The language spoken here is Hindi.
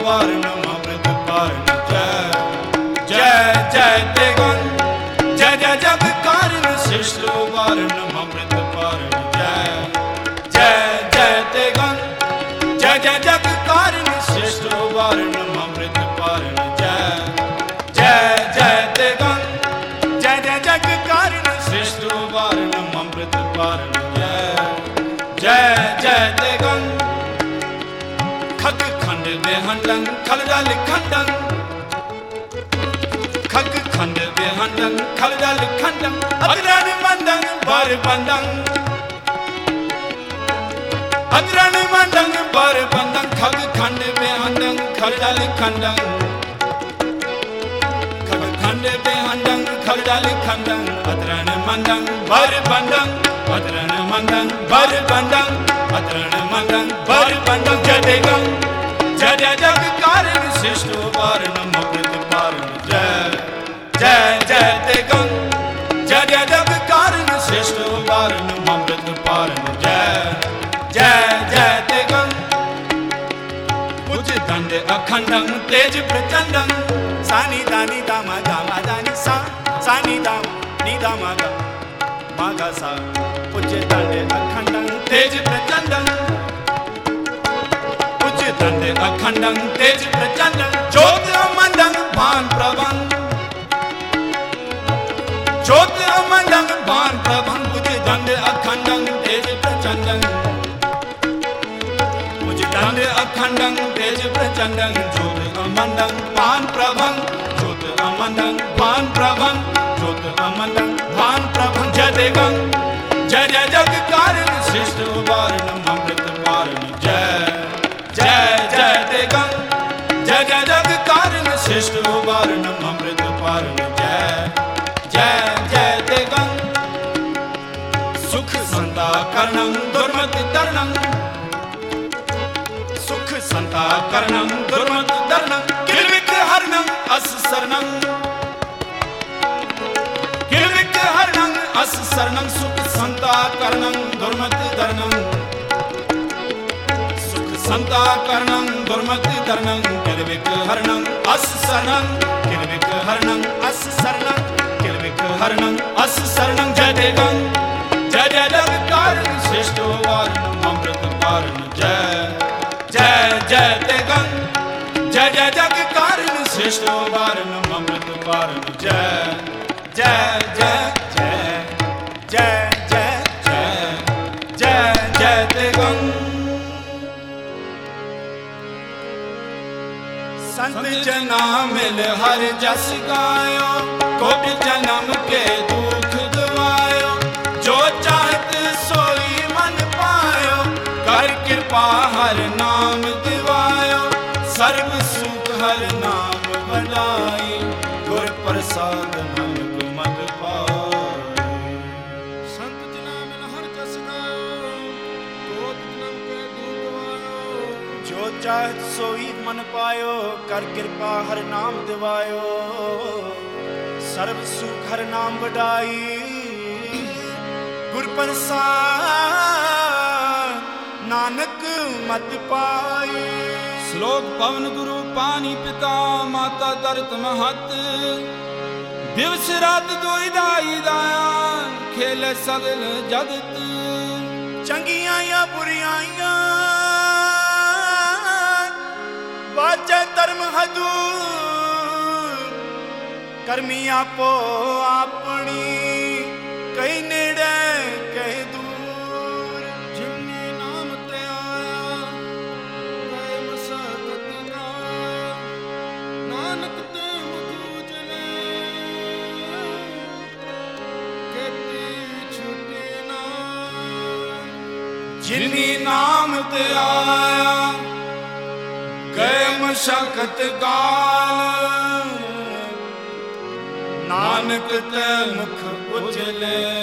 वारण अमृत पारण जय जय जय ते गण जय जय जग कारण सृष्ट वारण अमृत पारण जय जय जय ते गण जय जय जग कारण सृष्ट वारण अमृत पारण जय जय जय ते गण जय जय जग कारण सृष्ट वारण अमृत पारण जय जय जय ते गण खग खंड बेहंडं खलदल खंडं खग खंड बेहंडं खलदल खंडं अग्रण मंडं बर बंदं अग्रण मंडं बर बंदं खग खंड बेहंडं खलदल खंडं खग खंड बेहंडं खलदल खंडं अग्रण मंडं बर बंदं अग्रण मंडं बर बंदं अग्रण मंडं बर बंदं जय देगं जय जय जग कारण सृष्ट वारण अमृत पारण जय जय जय देगं जय जय जग कारण सृष्ट वारण अमृत पारण जय जय जय देगं उच्च दंड अखंडं तेज प्रचंडं सानि दानि दामा दामा दानि सा सानि दाम नि दामा गा मागा सा उच्च दंड अखंडं तेज प्रचंडं उच्च दंड अखंडं तेज प्रचंडं ज्योत अमंडं भान प्रभं ज्योत अमंडं भान प्रभं उच्च दंड अखंडं तेज प्रचंडं उच्च दंड अखंडं तेज प्रचंडं ज्योत अमंडं भान प्रभं ज्योत अमंडं भान प्रभं ज्योत अमंडं भान प्रभं जय देगं जय जय जग कारण सृष्ट वारण अमृत पारण जय जय जय देगं जय जय जग कारण सृष्ट वारण अमृत पारण जय जय जय देगं सुख संता करणं दुर्मति तरणं सुख संता करणं दुर्मति तरणं किलविक हरणं अस शरणं किलविक हरणं अस शरणं सुख संता करणं दुर्मति तरणं सुख संता करणं दुर्मति तरणं किलविक हरणं अस शरणं किलविक हरणं अस शरणं किलविक हरणं अस शरणं जय देगं जय जय जग कारण सृष्ट वारण अमृत पारण जय जय जय देगं जय जय जग कारण सृष्ट वारण अमृत पारण जय जय जय जय जय जय जय जय जय देगं संत जना मिल हर जस गायो कोटि जन्म के दुख गवायो जो चाहत सोई मन पायो कर कृपा हर नाम दिवायो सर्व सुख हर नाम बनाई गुर प्रसाद नानक मत पाए संत जना मिल हर जस गायो कोटि जन्म के दुख गवायो जो चाहत सोई मन पायो कर कृपा हर नाम दिवायो सर्व सुख हर नाम बढ़ाई गुर प्रसाद नानक मत पाई श्लोक पवन गुरु पानी पिता माता दर्द महत दिवस रात दोई दाई दाया खेल सगल जगत चंगियां या बुरियां बाजा धर्म हजूर करमी आपो अपनी कई नेड़े कई दूर जिमने नाम ते आया गए मसकत का नानक ते मुझले कहते छूटे ना जिनी नाम ते आया गए मशक्कत गाल नानक ते मुख उजले